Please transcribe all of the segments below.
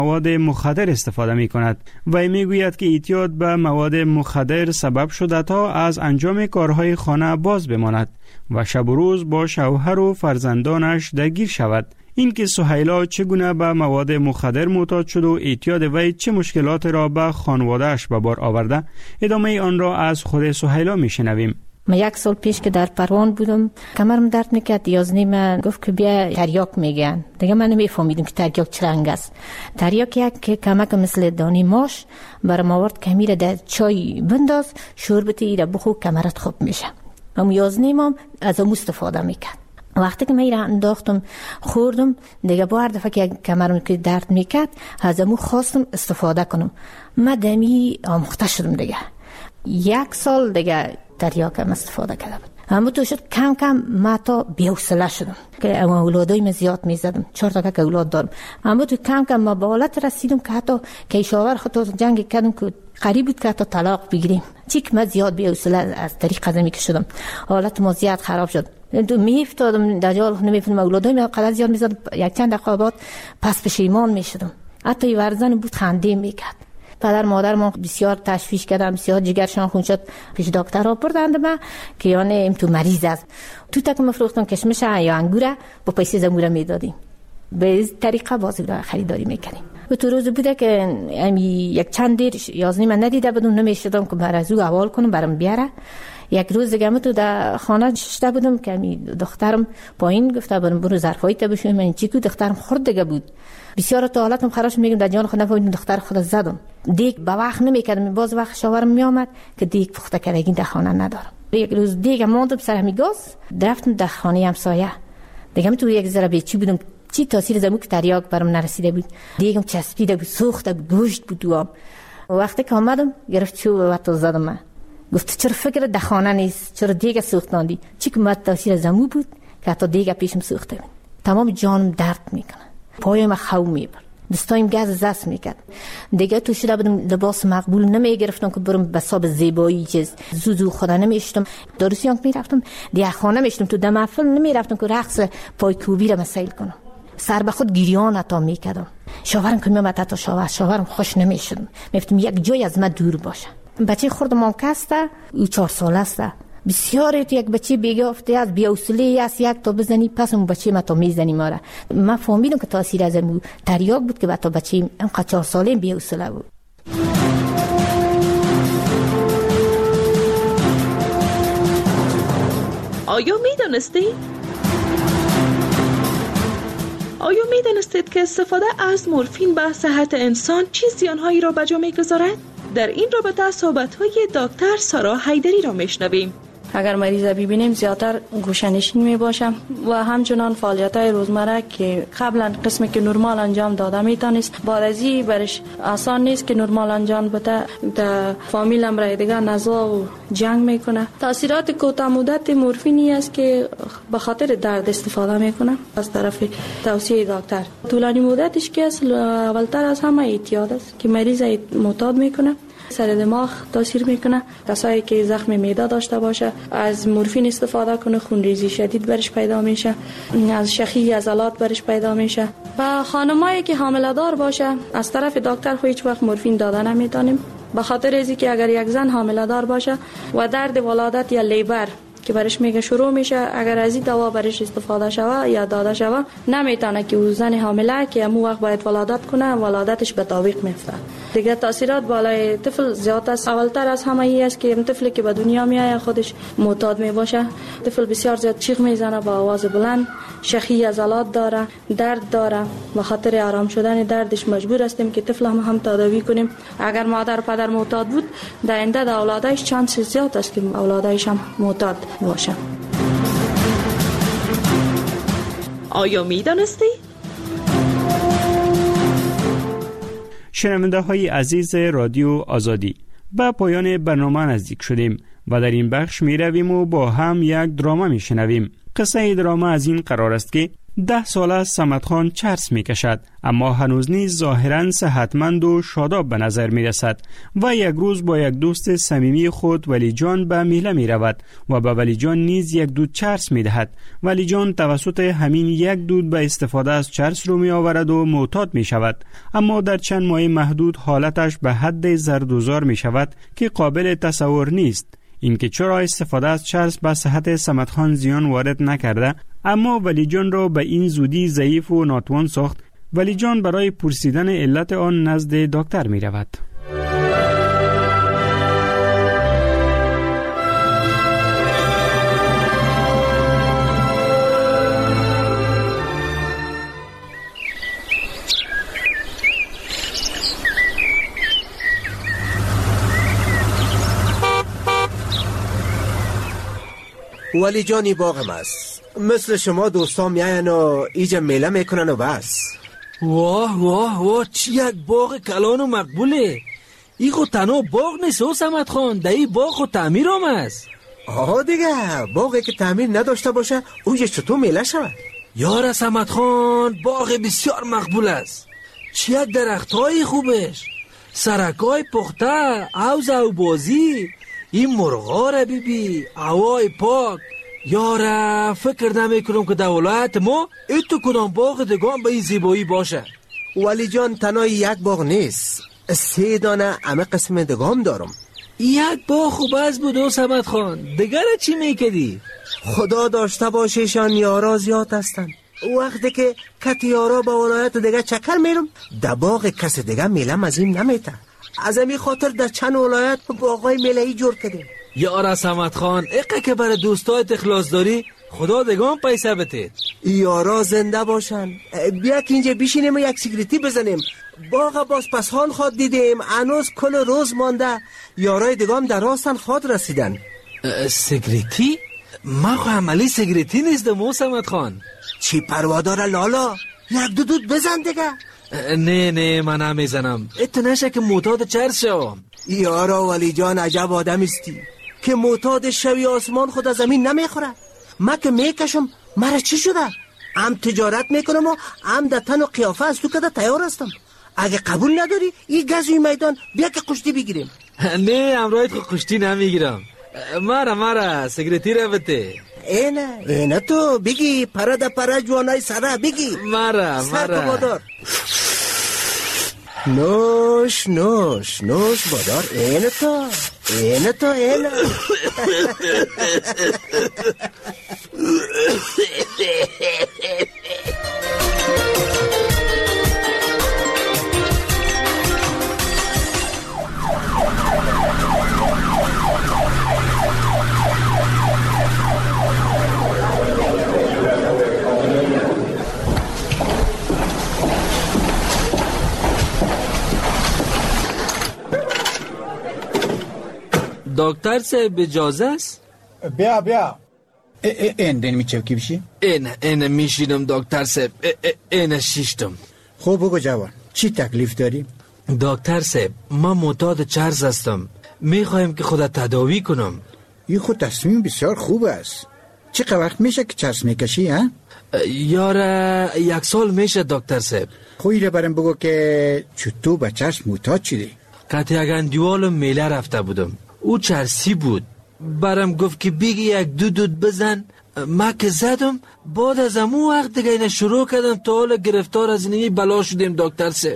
مواد مخدر استفاده می کند و می گوید که اعتیاد به مواد مخدر سبب شده تا از انجام کارهای خانه باز بماند و شب و روز با شوهر و فرزندانش درگیر شود. این که سهیلا چگونه به مواد مخدر معتاد شد و اعتیاد وی چه مشکلات را به خانواده‌اش به بار آورده، ادامه آن را از خود سهیلا می شنویم. من 1 سال پیش که در پروان بودم کمرم درد میکرد. یازنی من گفت که بیا تریاک میگن. دیگه من نمیفهمیدم که تریاک چه رنگ است. تریاک یک کمک مثل دانی ماش برام آورد که میره در چای بنداز شوربت ایره بخور کمرت خوب میشه. هم یازنی ما از اون استفاده میکرد. وقتی که من ایره انداختم خوردم دیگه با هر دفعه که کمرم که درد میکرد از اون خواستم استفاده کنم. من دمی آموخته شدم دیگه. 1 سال دیگه تریاکم استفاده کردم. اما تو شد کم کم ما تا بی‌حوصله شدم که اولادای من زیاد میزدم. 4 تا که اولاد دارم. اما تو کم کم ما به حالت رسیدم که حتی کیشاور خود جنگ کردم که قریب بود که حتی طلاق بگیریم. چیک ما زیاد بی‌حوصله از طریق قدمی که شدم. حالت ما زیاد خراب شد. تو میافتادم دجال نمیفهمم اولادای من قدر زیاد میزدم. یک چند دقیقه بعد پس پشیمان میشدم. حتی ورزن بود خنده میکرد. پدر مادر ما بسیار تشویش کردن، بسیار جگرشان خون شد. پیش دکتر ها بردند ما که یعنی این تو مریض است. تو تک مفروختم کشمش یا انگوره با پیسه زموره میدادیم. به این طریقه بازی را خریداری میکنیم. و تو روز بوده که یک چند دیر یازنی من ندیده بودم نمیشدم که بر از او احوال کنم برام بیاره. یک روز دیگه تو در خانه شده بودم که دخترم پایین گفته برو ظرفای تا بشویم. من چیکو دخترم خورد دیگه بود. بسیار تو حالتم خراش میگم در جان خود نفهمیدم دختر خود زدم. دیگ به وقت نمیکردم. باز وقت شوهرم میآمد که دیگ پخته کردگی در خانه ندارم. یک روز دیگه ماندم سر همین گاز رفتم در خانه همسایه. دیگه تو یک ذره بیچی بودم. چی تاثیر زمو که تریاک برام نرسیده بود. دیگم چسبیده بود، سوخته بود، گوشت بود دوام. وقتی که آمدم گرفت چوب و تو زدم من. گفت چرا فکر در خانه نیست؟ چرا دیگ سوختاندی؟ چی که مت تاثیر زمو بود که حتی دیگ پیشم سوخته بود. تمام جانم درد میکنه. پایم خو میبرد. دستایم گاز دست میکرد. دیگه تو شده بودم لباس مقبول نمیگرفتم که برم به حساب زیبایی چیز زوزو خدا نمیشتم. دارسیان میرفتم دیگه خانه میشتم تو دمافل نمیرفتم که رقص پایکوبی را مسائل کنم. سر به خود گریان عطا میکردم. شوهرم که میامد حتی شوهرم خوش نمیشدم. میگفتم یک جای از من دور باشه. بچه خردم هم کسته او 4 ساله است. بسیار تو یک بچه بیگفته از بی‌حوصله است یک تا بزنی پس اون بچه ما تا میزنی ما را. من فهمیدم که تاثیر از اون تریاک بود که با تا بچه اینقدر 4 ساله بی‌حوصله بود. آیا میدانستید که استفاده از مورفین به صحت انسان چه زیانهایی را به جا میگذارد؟ در این رابطه صحبت‌های دکتر سارا حیدری را میشنویم. اگر مریض ببینیم زیادتر گوشه‌نشین میباشم و همچنان فعالیت‌های روزمره که قبلا قسمی که نرمال انجام داده میتونست بعد از این برش آسان نیست که نرمال انجام بده. در فامیل هم رای دیگه نزا و جنگ میکنه. تاثیرات کوتاه مدت مورفینی است که به خاطر درد استفاده میکنه از طرف توصیه دکتر. طولانی مدتش که اولتر از همه اعتیاد است که مریض معتاد میکنه. سر دماغ تاثیر میکنه. کسایی که زخم معده داشته باشه از مورفین استفاده کنه خونریزی شدید برش پیدا میشه. از شخی عضلات برش پیدا میشه. و خانمایی که حامله دار باشه از طرف دکتر هیچ وقت مورفین داده نمیتونیم به خاطر اینکه که اگر یک زن حامله دار باشه و درد ولادت یا لیبر که برش میگه شروع میشه اگر از این دوا برش استفاده شوه یا داده شوه نمیتونه که او زن حامله که امو وقت باید ولادت کنه ولادتش به تعویق میفته. دیگه تاثیرات بالای طفل زیاد است. اولتر از همه ای است که این طفلی که به دنیا میاد خودش معتاد میباشه. طفل بسیار زیاد چیخ میزنه با آواز بلند، شخی عضلات داره، درد داره. به خاطر آرام شدن دردش مجبور هستیم که طفل هم تداوی کنیم. اگر مادر و پدر معتاد بود در آینده در اولادش چانس زیاد است که اولادش هم معتاد باشه. آیا میدانستی؟ شنونده های عزیز رادیو آزادی، به پایان برنامه نزدیک شدیم و در این بخش می رویم و با هم یک دراما می شنویم. قصه دراما از این قرار است که 10 سال است صمدخان چرس می کشد، اما هنوز نیز ظاهراً صحتمند و شاداب به نظر می رسد و یک روز با یک دوست صمیمی خود ولی جان به میله می رود و به ولی جان نیز یک دود چرس می دهد. ولی جان توسط همین یک دود به استفاده از چرس رو می آورد و معتاد می شود، اما در چند ماه محدود حالتش به حد زردوزار می شود که قابل تصور نیست. اینکه چرا استفاده از چرس به صحت صمدخان زیان وارد نکرده، اما ولی جان را به این زودی ضعیف و ناتوان ساخت. ولی جان برای پرسیدن علت آن نزد دکتر می رود. ولی جانی باغم است، مثل شما دوستان میاین و ایجا میله میکنن و بس. واه واه واه، چی یک باغ کلان و مقبوله. ای خود تنها باغ نیست و صمدخان، در ای باغ خود تعمیر هم است. آها دیگه، باغی که تعمیر نداشته باشه اوجا چطور میله شود؟ یار صمدخان، باغ بسیار مقبول است. چی یک درخت های خوبش، سرک های پخته، عوض و بازی، این مرغا را بیبی، هوای پاک. یاره فکر نمی کنم که در ولایت ما ایتو کدام باغ دگان به این زیبایی باشه. ولی جان تنها یک باغ نیست، 3 دانه همه قسم دگام دارم. یک باغ خوب است بود و صمدخان، دیگر چی میکدی؟ خدا داشته باشیشان یارا زیاد هستن. وقتی که کت یارا به ولایت دیگه چکر میرم، در باغ کس دیگه میلم از این نمیته. از همین خاطر در چند ولایت باغای میلهی جور کردیم. یارا صمدخان، اقه که برای دوستایت اخلاص داری، خدا دگان پیسه بتید. یارا زنده باشن. بیا که اینجا بشینیم و یک سیگریتی بزنیم. باغ باز پسخان خود دیدیم، هنوز کل روز مانده. یارای دگام در راستن خود رسیدن. سیگریتی؟ من خو عملی سیگریتی نیستم و صمدخان. چی پروادار لالا، یک دود بزن دیگه. نه من نمیزنم، اتو نشه که معتاد چرس شوم. یارا ولی جان عجب آدم استی که معتاد شوی، آسمان خود از زمین نمیخوره. من که میکشم، مرا چی شده؟ هم تجارت میکنم و هم در تن و قیافه از تو کده تیار هستم. اگه قبول نداری این گزوی میدان بیا که کشتی بگیریم. نه امروز خود کشتی نمیگیرم. مرا سیگریتی رو بده. اینه تو بگی، پره دا پره جوانای سره بگی. مرا سر بادار. نوش بادار. اینه تو دکتر صاحب اجازه است؟ بیا این میچه کی بشی؟ این میشیدم دکتر صاحب. این شیشتم. خوب بگو جوان، چی تکلیف داری؟ دکتر صاحب، من معتاد چرس هستم، میخوایم که خودت تداوی کنم. این خود تصمیم بسیار خوب است. چقدر وقت میشه که چرس میکشی ها؟ یاره 1 سال میشه دکتر صاحب. خوی رو برم بگو که چطور به چرس معتاد شدی؟ کتی اگه دیوالم میله رفته بودم، او چرسی بود، برم گفت که بگی یک دود بزن. ما که زدم، بعد از امو وقت دیگه اینه شروع کردم تا حالا گرفتار از اینی بلا شدیم دکتر صاحب.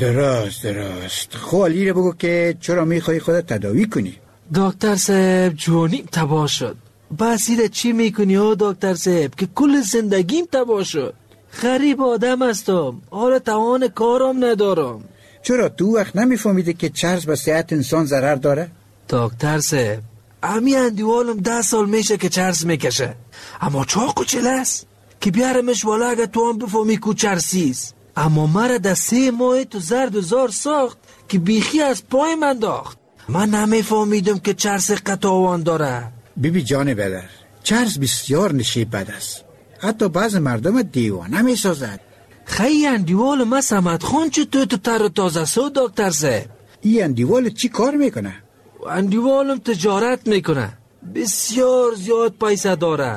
درست خوالی رو بگو که چرا میخوای خودت تداوی کنی؟ دکتر صاحب جوانیم تباه شد. بس ایره چی میکنی ها دکتر صاحب که کل زندگیم تباه شد. غریب آدم هستم، حالا توان کارم ندارم. چرا تو وقت نمیفهمیده که چرس به صحت انسان ضرر داره؟ دکتر صاحب، امی اندیوالم 10 سال میشه که چرس میکشه، اما چاقو چله است که بیارمش والا اگه تو هم بفهمی کو چرسیست. اما مرا در 3 ماه تو زرد و زار ساخت که بیخی از پای من داخت. من نمیفهمیدم که چرس قطاوان داره. بیبی جان بدر، چرس بسیار نشیب بد است، حتی بعض مردم دیوانه میسازد. خیلی اندیوال ما صمدخان چطور تو تر و تازه سو دکتر صاحب؟ این اندیوال چی کار میکنه؟ اندیوالم تجارت میکنه، بسیار زیاد پیسه داره.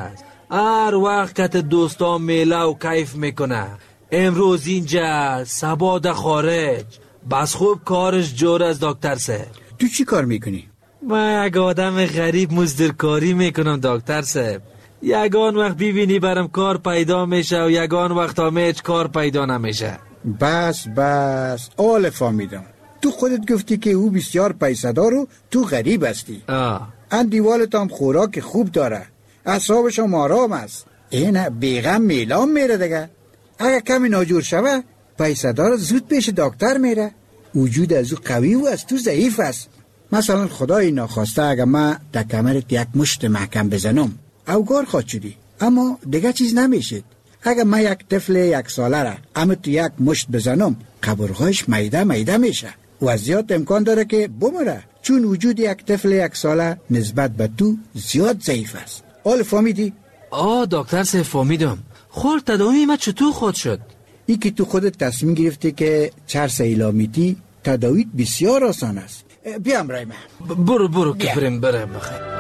هر وقت که دوستان میله و کیف میکنه، امروز اینجا سبا در خارج، بس خوب کارش جور از دکتر صاحب. تو چی کار میکنی؟ من یک آدم غریب مزدورکاری میکنم دکتر صاحب. یگان وقت ببینی برم کار پیدا میشه و یگان وقت هم هیچ کار پیدا نمیشه. بس آل فهمیدم. تو خودت گفتی که او بسیار پیسه‌دار و تو غریب هستی. اندیوالت هم خوراک خوب داره، اعصابش هم آرام است. این بیغم میلان میره دیگه. اگه کمی ناجور شوه پیسه‌دار زود پیش دکتر میره. وجود از او قوی و از تو ضعیف است. مثلا خدای ناخواسته اگه من در کمرت یک مشت محکم بزنم اوگار خواهد شدی، اما دیگه چیز نمیشد. اگه من یک طفل 1 ساله را اما تو یک مشت بزنم قبرهایش میده میشه و از زیاد امکان داره که بمره، چون وجود یک طفل 1 ساله نسبت به تو زیاد ضعیف است. حال فهمیدی؟ دکتر صاحب فهمیدم. خور تداوی من چطور خود شد؟ ای که تو خودت تصمیم گرفتی که چرس ایلامیتی تداویت بسیار آسان است. بیام رای من. برو که بریم بخیر.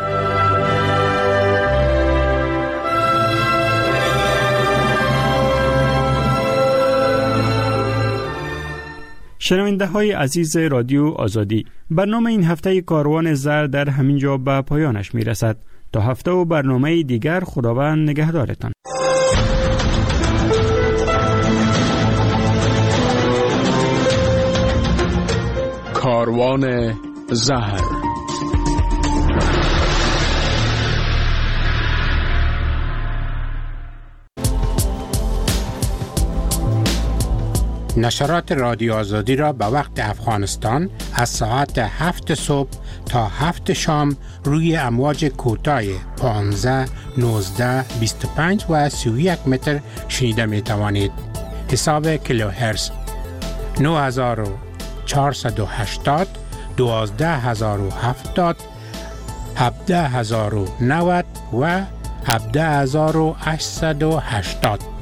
شنونده های عزیز رادیو آزادی، برنامه این هفته کاروان زر در همین جا به پایانش می رسد. تا هفته و برنامه دیگر خداوند نگهدارتان. کاروان زهر. نشرات رادیو آزادی را به وقت افغانستان از ساعت 7 صبح تا 7 شام روی امواج کوتاه 15، 19، 25 و 31 متر شنیده می توانید. حساب کیلوهرتز 9480، 12070، 17090 و 17880.